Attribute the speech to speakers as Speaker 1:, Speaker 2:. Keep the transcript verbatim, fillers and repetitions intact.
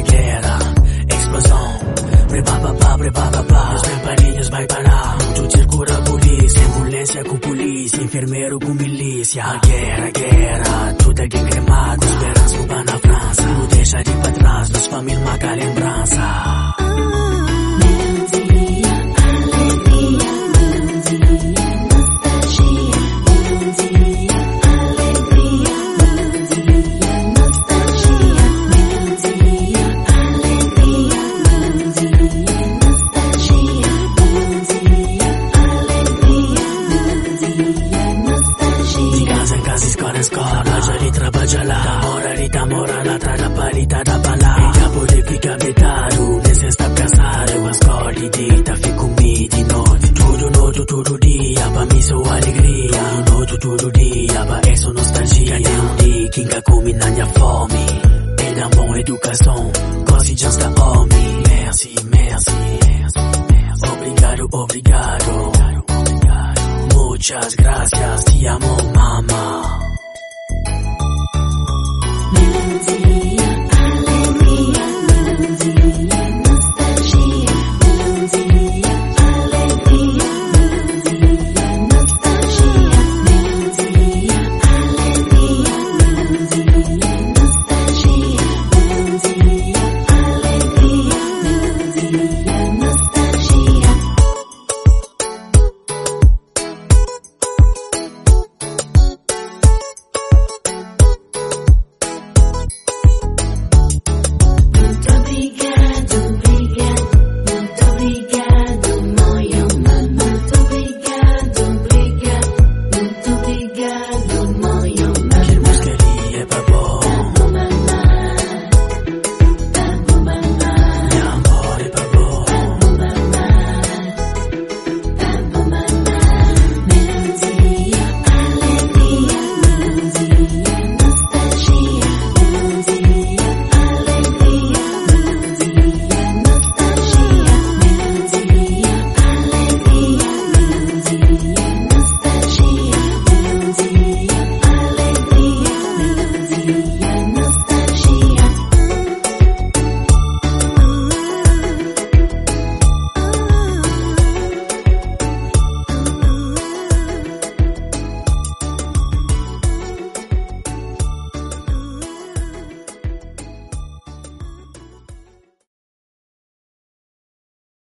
Speaker 1: guerra, explosão. Prepapapá, prepapapá, os mempanilhos vai parar. Muito circula a polícia, ambulância com polícia, enfermeiro com milícia. A guerra, guerra, tudo é cremado. Esperança rouba na França, não deixa de pra trás, nos família marca lembrança. Escola, ali trabalha lá, mora ali, tá mora lá, traz a palita da bala. E pode ficar vetado, nesse está cansado. As escolhe deita, fico me de noite. Tudo noite, todo dia, pra mim sou alegria. Tudo noite, todo dia, pra isso nostalgia. Tem um dia que nunca come na minha fome. E dá boa educação, quase já está homem. Merci, merci, merci. Obrigado, obrigado. Muchas gracias, te amo, mama.